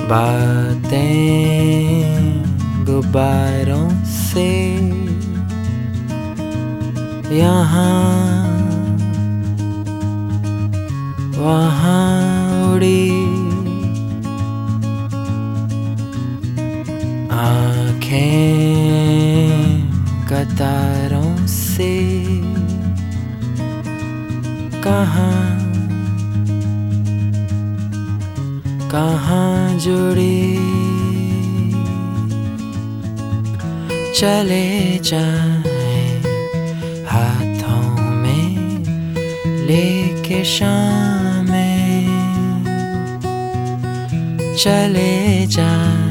बातें गुब्बारों से यहाँ वहाँ उड़ी, आँखें कतारों से कहाँ कहाँ जुड़ी। चले जाए हाथों में लेके शामें, चले जाए।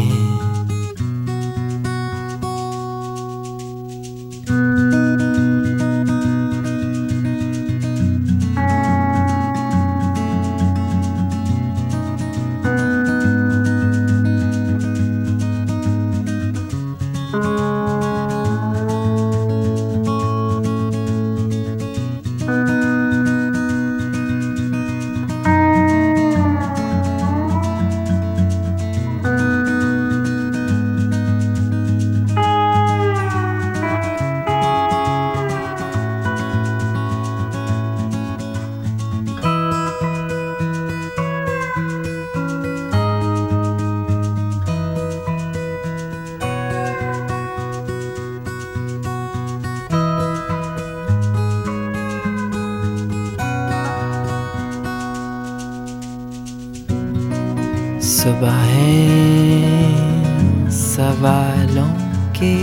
सुबहें सवालों की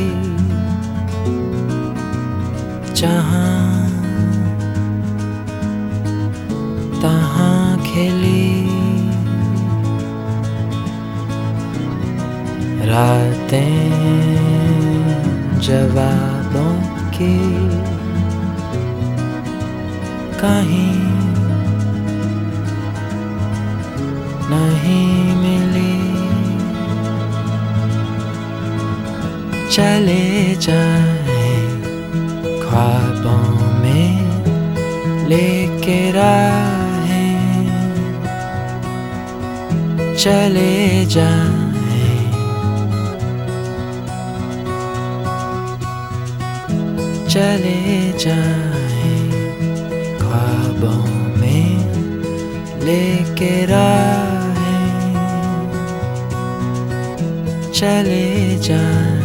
जहाँ तहाँ खिली, रातें जवाबों की कहीं नहीं मिली। चले जाए ख्वाबों में लेके राहें, चले जाए। चले जाए ख्वाबों में लेके राहें, चले जाए।